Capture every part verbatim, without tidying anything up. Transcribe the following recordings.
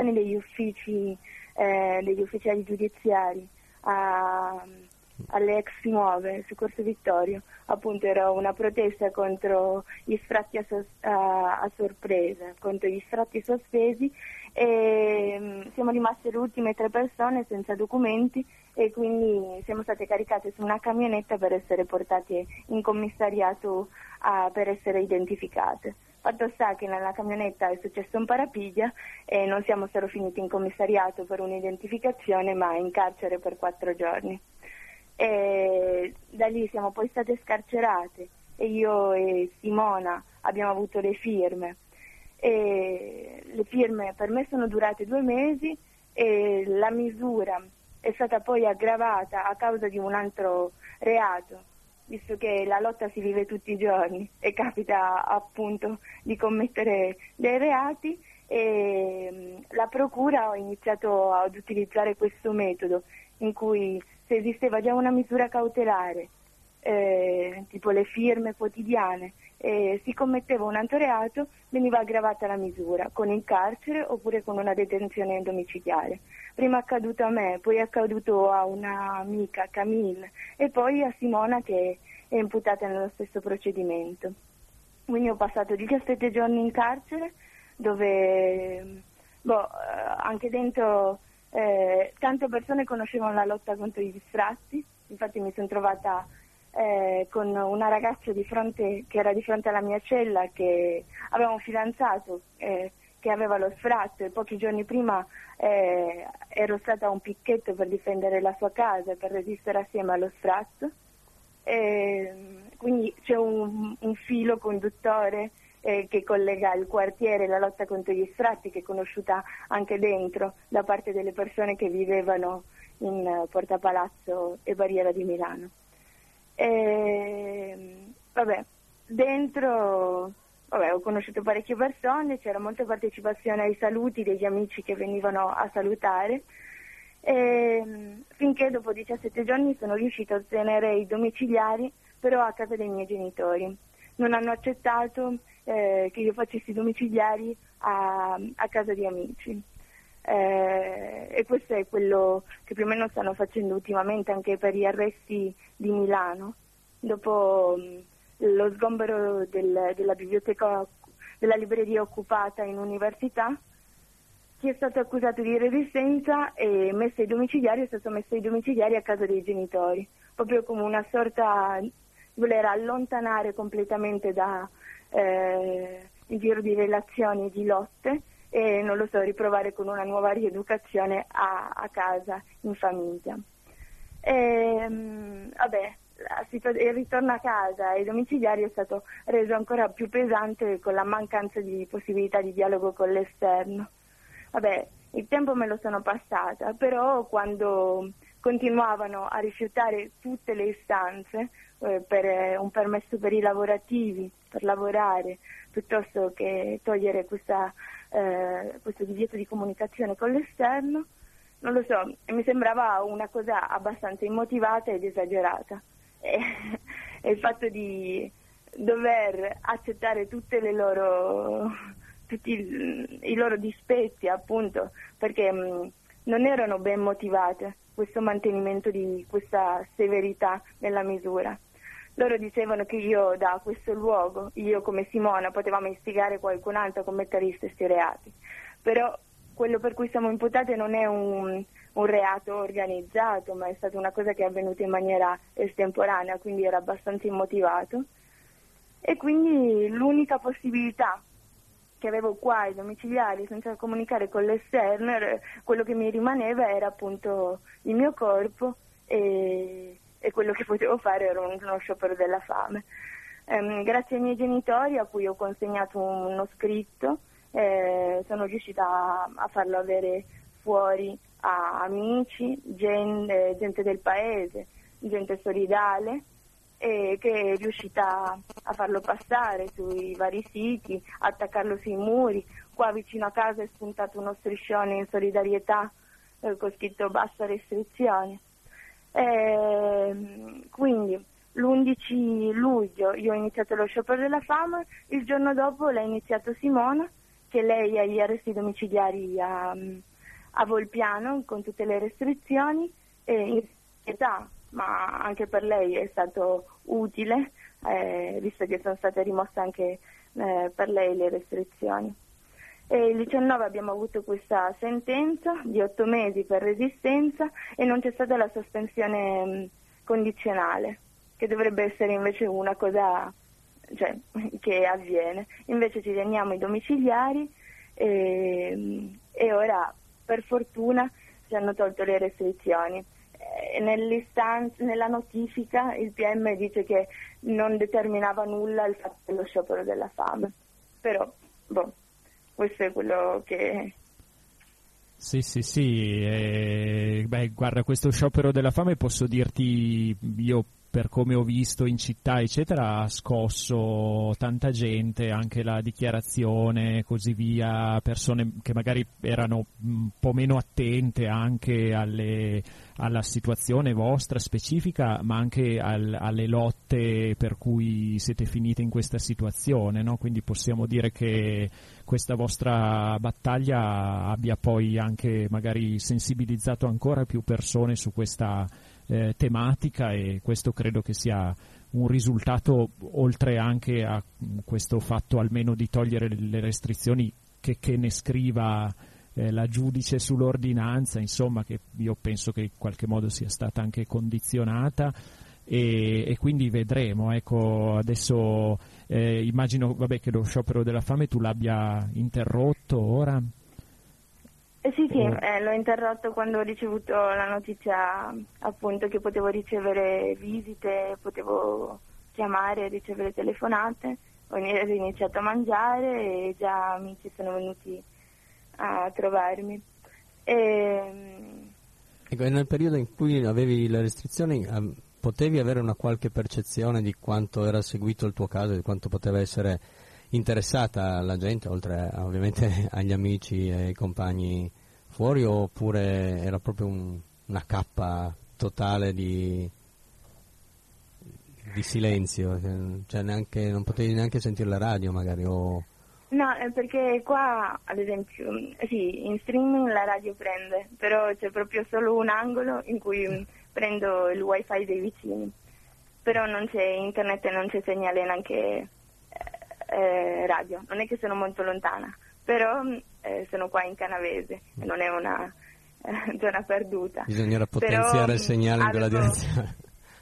degli uffici, eh, degli ufficiali giudiziari a, alle ex nuove su Corso Vittorio. Appunto era una protesta contro gli sfratti a, sos- a, a sorpresa, contro gli sfratti sospesi, e mh, siamo rimaste le ultime tre persone senza documenti e quindi siamo state caricate su una camionetta per essere portate in commissariato a, per essere identificate. Fatto sta che nella camionetta è successo un parapiglia e non siamo solo finiti in commissariato per un'identificazione, ma in carcere per quattro giorni. E da lì siamo poi state scarcerate e io e Simona abbiamo avuto le firme. E le firme per me sono durate due mesi e la misura è stata poi aggravata a causa di un altro reato, visto che la lotta si vive tutti i giorni e capita appunto di commettere dei reati, e la procura ha iniziato ad utilizzare questo metodo in cui se esisteva già una misura cautelare, eh, tipo le firme quotidiane, e si commetteva un altro reato, veniva aggravata la misura con il carcere oppure con una detenzione domiciliare. Prima è accaduto a me, poi è accaduto a un'amica, Camille, e poi a Simona che è imputata nello stesso procedimento. Quindi ho passato diciassette giorni in carcere dove boh, anche dentro eh, tante persone conoscevano la lotta contro gli sfratti, infatti mi sono trovata Eh, con una ragazza di fronte, che era di fronte alla mia cella, che aveva un fidanzato eh, che aveva lo sfratto, e pochi giorni prima eh, ero stata a un picchetto per difendere la sua casa, per resistere assieme allo sfratto. E, quindi c'è un, un filo conduttore eh, che collega il quartiere e la lotta contro gli sfratti, che è conosciuta anche dentro da parte delle persone che vivevano in uh, Porta Palazzo e Barriera di Milano. E, vabbè, dentro vabbè, ho conosciuto parecchie persone, c'era molta partecipazione ai saluti degli amici che venivano a salutare, e, finché dopo diciassette giorni sono riuscita a ottenere i domiciliari, però a casa dei miei genitori. Non hanno accettato eh, che io facessi i domiciliari a, a casa di amici. Eh, e questo è quello che più o meno stanno facendo ultimamente anche per gli arresti di Milano, dopo mh, lo sgombero del, della biblioteca, della libreria occupata in università. Chi è stato accusato di resistenza e messo ai domiciliari è stato messo ai domiciliari a casa dei genitori, proprio come una sorta di voler allontanare completamente da eh, il giro di relazioni e di lotte, e non lo so, riprovare con una nuova rieducazione a, a casa, in famiglia. E, mh, vabbè, la situa- il ritorno a casa e ai domiciliari è stato reso ancora più pesante con la mancanza di possibilità di dialogo con l'esterno. Vabbè, il tempo me lo sono passata, però quando continuavano a rifiutare tutte le istanze eh, per eh, un permesso per i lavorativi, per lavorare, piuttosto che togliere questa Eh, questo divieto di comunicazione con l'esterno, non lo so, mi sembrava una cosa abbastanza immotivata ed esagerata, e, e il fatto di dover accettare tutte le loro tutti i, i loro dispetti, appunto, perché mh, non erano ben motivate questo mantenimento di questa severità nella misura. Loro dicevano che io da questo luogo, io come Simona, potevamo istigare qualcun altro a commettere gli stessi reati, però quello per cui siamo imputate non è un, un reato organizzato, ma è stata una cosa che è avvenuta in maniera estemporanea, quindi era abbastanza immotivato, e quindi l'unica possibilità che avevo qua ai domiciliari senza comunicare con l'esterno, quello che mi rimaneva era appunto il mio corpo, e e quello che potevo fare era uno sciopero della fame. Um, grazie ai miei genitori, a cui ho consegnato uno scritto, eh, sono riuscita a, a farlo avere fuori a amici, gente, gente del paese, gente solidale, e che è riuscita a farlo passare sui vari siti, attaccarlo sui muri. Qua vicino a casa è spuntato uno striscione in solidarietà eh, con scritto basta restrizioni. Eh, quindi l'undici luglio io ho iniziato lo sciopero della fame, il giorno dopo l'ha iniziato Simona, che lei ha gli arresti domiciliari a, a Volpiano con tutte le restrizioni, e in realtà, ma anche per lei è stato utile, eh, visto che sono state rimosse anche eh, per lei le restrizioni. E il diciannove abbiamo avuto questa sentenza di otto mesi per resistenza e non c'è stata la sospensione mh, condizionale, che dovrebbe essere invece una cosa, cioè, che avviene. Invece ci teniamo i domiciliari e, e ora per fortuna ci hanno tolto le restrizioni. E nell'istanza, nella notifica il P M dice che non determinava nulla il fatto dello sciopero della fame, però boh. Questo è quello che... Sì, sì, sì. Eh, beh, guarda, questo sciopero della fame posso dirti, io per come ho visto in città, eccetera, ha scosso tanta gente, anche la dichiarazione e così via, persone che magari erano un po' meno attente anche alle, alla situazione vostra specifica, ma anche al, alle lotte per cui siete finite in questa situazione, no? Quindi possiamo dire che questa vostra battaglia abbia poi anche magari sensibilizzato ancora più persone su questa eh, tematica, e questo credo che sia un risultato, oltre anche a questo fatto almeno di togliere le restrizioni, che, che ne scriva eh, la giudice sull'ordinanza, insomma, che io penso che in qualche modo sia stata anche condizionata. E, e quindi vedremo, ecco, adesso eh, immagino vabbè, che lo sciopero della fame tu l'abbia interrotto ora? Eh sì, sì, o... eh, l'ho interrotto quando ho ricevuto la notizia, appunto, che potevo ricevere visite, potevo chiamare, ricevere telefonate, ho iniziato a mangiare e già amici sono venuti a trovarmi. E... Ecco, e nel periodo in cui avevi le restrizioni, um, potevi avere una qualche percezione di quanto era seguito il tuo caso, di quanto poteva essere interessata la gente, oltre a, ovviamente agli amici e ai compagni fuori, oppure era proprio un, una cappa totale di, di silenzio, cioè neanche, non potevi neanche sentire la radio magari? O... No, perché qua, ad esempio, sì, in streaming la radio prende, però c'è proprio solo un angolo in cui prendo il wifi dei vicini, però non c'è internet e non c'è segnale neanche eh, radio. Non è che sono molto lontana, però eh, sono qua in Canavese e non è una eh, zona perduta. Bisognerà potenziare però il segnale in quella avevo... direzione.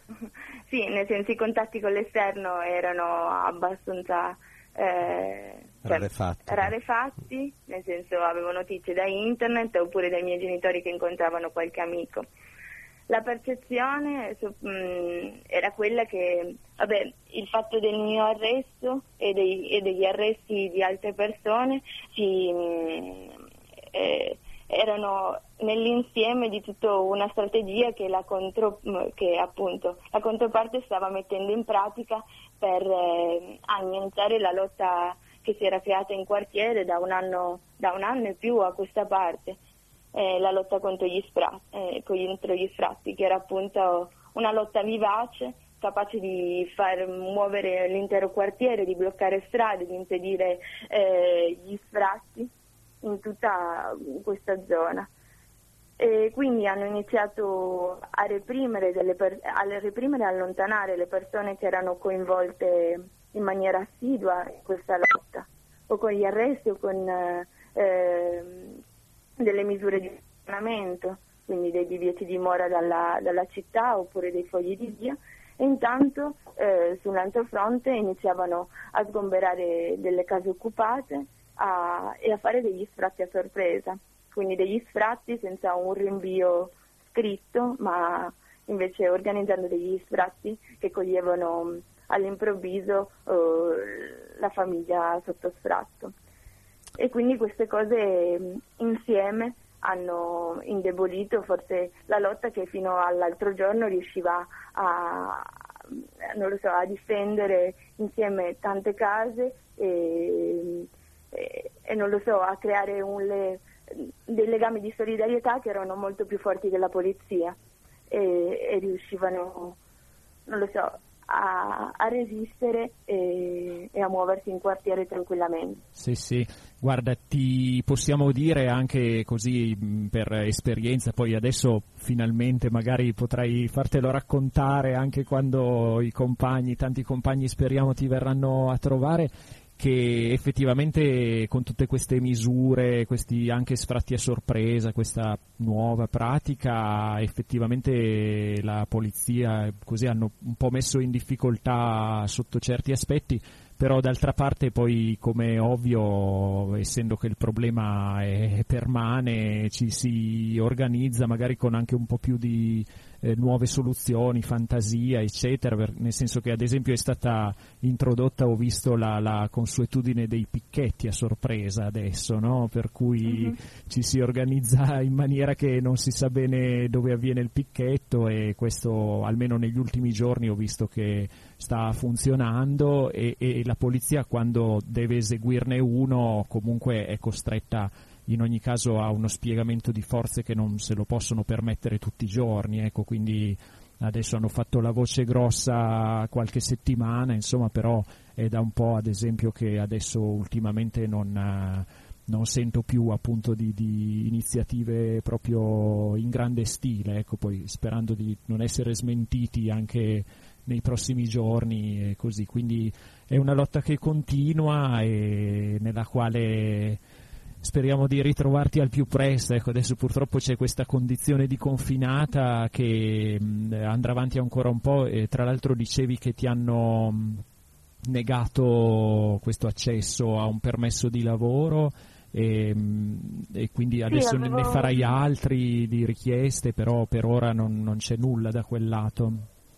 Sì, nel senso i contatti con l'esterno erano abbastanza eh, cioè, rarefatti. rarefatti, nel senso avevo notizie da internet oppure dai miei genitori che incontravano qualche amico. La percezione mh, era quella che, vabbè, il fatto del mio arresto e, dei, e degli arresti di altre persone ci, mh, eh, erano nell'insieme di tutta una strategia che la, contro, che appunto la controparte stava mettendo in pratica per eh, annientare la lotta che si era creata in quartiere da un anno, da un anno e più a questa parte. Eh, la lotta contro gli, sfratti, eh, contro gli sfratti, che era appunto una lotta vivace, capace di far muovere l'intero quartiere, di bloccare strade, di impedire eh, gli sfratti in tutta questa zona. E quindi hanno iniziato a reprimere, delle per- a reprimere e allontanare le persone che erano coinvolte in maniera assidua in questa lotta, o con gli arresti o con eh, delle misure di funzionamento, quindi dei divieti di dimora dalla, dalla città oppure dei fogli di via, e intanto eh, su un altro fronte iniziavano a sgomberare delle case occupate a, e a fare degli sfratti a sorpresa, quindi degli sfratti senza un rinvio scritto, ma invece organizzando degli sfratti che coglievano all'improvviso eh, la famiglia sotto sfratto. E quindi queste cose insieme hanno indebolito forse la lotta che fino all'altro giorno riusciva a, non lo so, a difendere insieme tante case e, e, e non lo so, a creare un le, dei legami di solidarietà che erano molto più forti della polizia e, e riuscivano, non lo so, a, a resistere e, e a muoversi in quartiere tranquillamente. Sì, sì, guarda, ti possiamo dire anche così per esperienza, poi adesso finalmente magari potrai fartelo raccontare anche quando i compagni, tanti compagni speriamo ti verranno a trovare, che effettivamente con tutte queste misure, questi anche sfratti a sorpresa, questa nuova pratica, effettivamente la polizia così hanno un po' messo in difficoltà sotto certi aspetti, però d'altra parte poi, come ovvio, essendo che il problema è permane, ci si organizza magari con anche un po' più di eh, nuove soluzioni, fantasia, eccetera, per, nel senso che ad esempio è stata introdotta, ho visto la, la consuetudine dei picchetti a sorpresa adesso, no? Per cui mm-hmm. ci si organizza in maniera che non si sa bene dove avviene il picchetto, e questo almeno negli ultimi giorni ho visto che sta funzionando, e, e la polizia quando deve eseguirne uno comunque è costretta in ogni caso a uno spiegamento di forze che non se lo possono permettere tutti i giorni, ecco, quindi adesso hanno fatto la voce grossa qualche settimana, insomma, però è da un po' ad esempio che adesso ultimamente non, non sento più appunto di, di iniziative proprio in grande stile, ecco, poi sperando di non essere smentiti anche nei prossimi giorni e così, quindi è una lotta che continua e nella quale speriamo di ritrovarti al più presto. Ecco, adesso purtroppo c'è questa condizione di confinata che mh, andrà avanti ancora un po', e tra l'altro dicevi che ti hanno mh, negato questo accesso a un permesso di lavoro e, mh, e quindi adesso sì, avevo... ne farai altri di richieste, però per ora non, non c'è nulla da quel lato.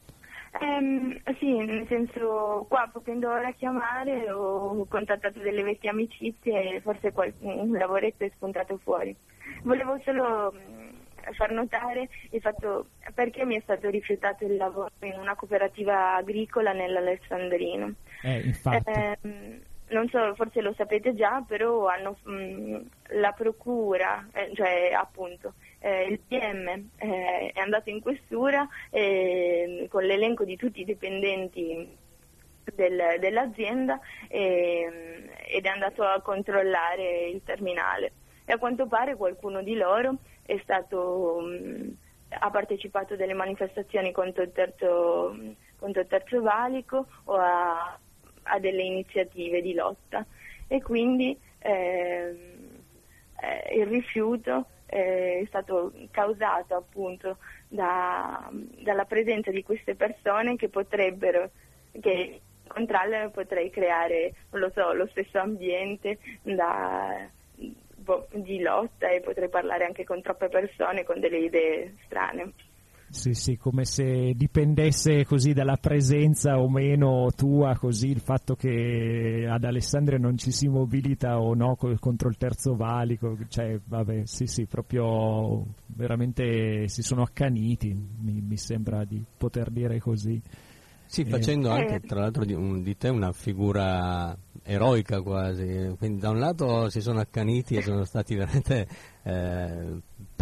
Um, sì, nel senso, qua potendo ora chiamare ho contattato delle vecchie amicizie e forse qualche, un lavoretto è spuntato fuori. Volevo solo um, far notare il fatto perché mi è stato rifiutato il lavoro in una cooperativa agricola nell'Alessandrino. Eh, infatti. Um, non so, forse lo sapete già, però hanno um, la procura, eh, cioè appunto eh, il P M eh, è andato in questura eh, con l'elenco di tutti i dipendenti del, dell'azienda eh, ed è andato a controllare il terminale, e a quanto pare qualcuno di loro è stato um, ha partecipato delle manifestazioni contro il terzo, contro il terzo valico o a a delle iniziative di lotta, e quindi eh, eh, il rifiuto eh, è stato causato appunto da, dalla presenza di queste persone che potrebbero, che incontrarle potrei creare, non lo so, lo stesso ambiente da, boh, di lotta, e potrei parlare anche con troppe persone con delle idee strane. Sì, sì, come se dipendesse così dalla presenza o meno tua, così il fatto che ad Alessandria non ci si mobilita o no contro il terzo valico, cioè vabbè, sì, sì, proprio veramente si sono accaniti, mi, mi sembra di poter dire così. Sì, facendo eh. anche tra l'altro di, un, di te una figura eroica quasi, quindi da un lato si sono accaniti e sono stati veramente eh,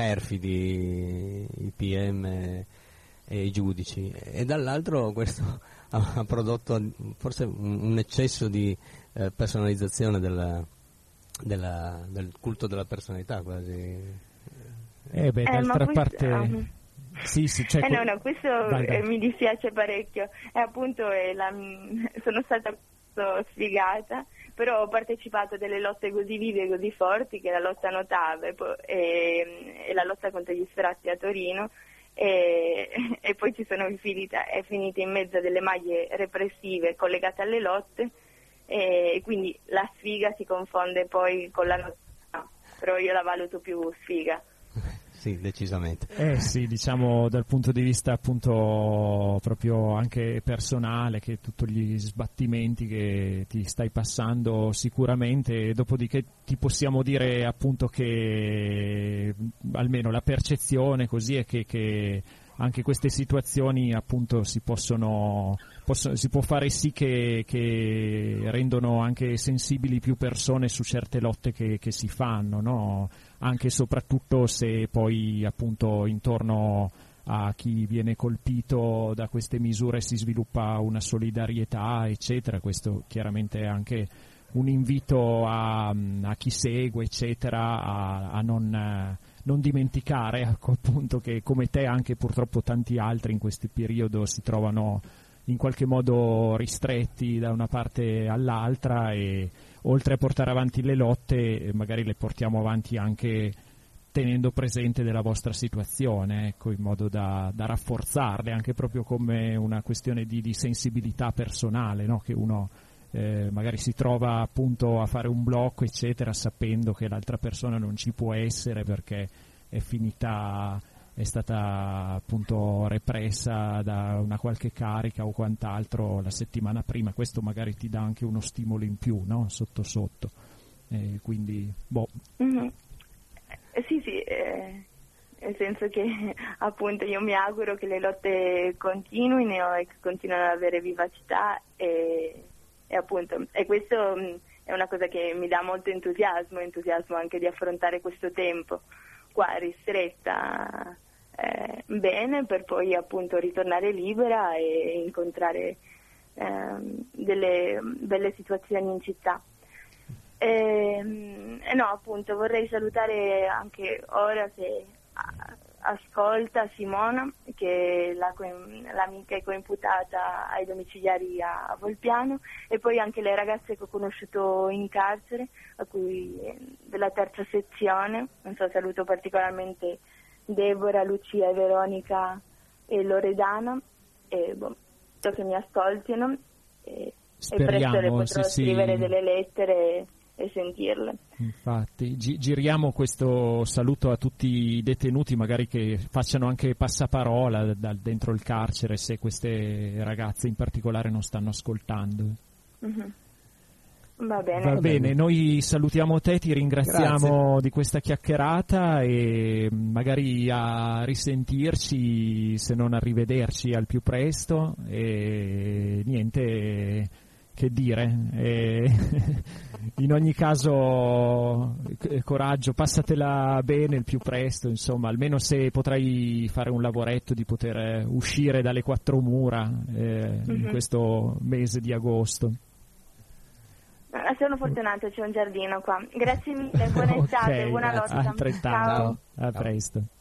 perfidi i P M e i giudici, e dall'altro questo ha, ha prodotto forse un, un eccesso di eh, personalizzazione della, della, del culto della personalità quasi. Eh beh, d'altra eh, parte... questo... Sì, sì, cioè... eh no, no, questo vai, vai. mi dispiace parecchio, e appunto è la, sono stata sfigata, però ho partecipato a delle lotte così vive e così forti, che la lotta Notave e, e la lotta contro gli sfratti a Torino, e, e poi ci sono finita, è finita in mezzo a delle maglie repressive collegate alle lotte, e quindi la sfiga si confonde poi con la lotta, però io la valuto più sfiga. Sì, decisamente. Eh sì, diciamo dal punto di vista appunto proprio anche personale, che tutti gli sbattimenti che ti stai passando sicuramente, dopodiché ti possiamo dire appunto che almeno la percezione così è che, che anche queste situazioni appunto si possono, possono si può fare sì che, che rendono anche sensibili più persone su certe lotte che, che si fanno, no? Anche e soprattutto se poi appunto intorno a chi viene colpito da queste misure si sviluppa una solidarietà, eccetera. Questo chiaramente è anche un invito a, a chi segue, eccetera, a, a non, non dimenticare, ecco, appunto, che come te anche purtroppo tanti altri in questo periodo si trovano in qualche modo ristretti da una parte all'altra, e oltre a portare avanti le lotte magari le portiamo avanti anche tenendo presente della vostra situazione, ecco, in modo da, da rafforzarle, anche proprio come una questione di, di sensibilità personale, no? Che uno eh, magari si trova appunto a fare un blocco, eccetera, sapendo che l'altra persona non ci può essere perché è finita, è stata appunto repressa da una qualche carica o quant'altro la settimana prima. Questo magari ti dà anche uno stimolo in più, no? Sotto sotto. Eh, quindi, boh. Mm-hmm. Eh, sì, sì, eh, nel senso che appunto io mi auguro che le lotte continuino e che continuino ad avere vivacità, e, e appunto, e questo mh, è una cosa che mi dà molto entusiasmo, entusiasmo anche di affrontare questo tempo qua ristretta eh, bene, per poi appunto ritornare libera e incontrare eh, delle belle situazioni in città. E, e no, appunto, vorrei salutare anche ora, se ascolta, Simona, che è la, l'amica e coimputata ai domiciliari a Volpiano, e poi anche le ragazze che ho conosciuto in carcere, a cui della terza sezione. Non so, saluto particolarmente Deborah, Lucia e Veronica e Loredana, e boh, so che mi ascoltino, e, e presto le potrò sì, scrivere sì. delle lettere e sentirle. Infatti, gi- giriamo questo saluto a tutti i detenuti, magari che facciano anche passaparola da dentro il carcere, se queste ragazze in particolare non stanno ascoltando. Mm-hmm. Va bene. Va bene, noi salutiamo te, ti ringraziamo Grazie. di questa chiacchierata e magari a risentirci, se non a rivederci al più presto, e niente che dire. E in ogni caso, coraggio, passatela bene il più presto, insomma, almeno se potrai fare un lavoretto di poter uscire dalle quattro mura eh, mm-hmm. in questo mese di agosto. Sono fortunata, c'è un giardino qua. Grazie mille, buona estate, okay, buona lotta. altrettanto. Ciao. A presto.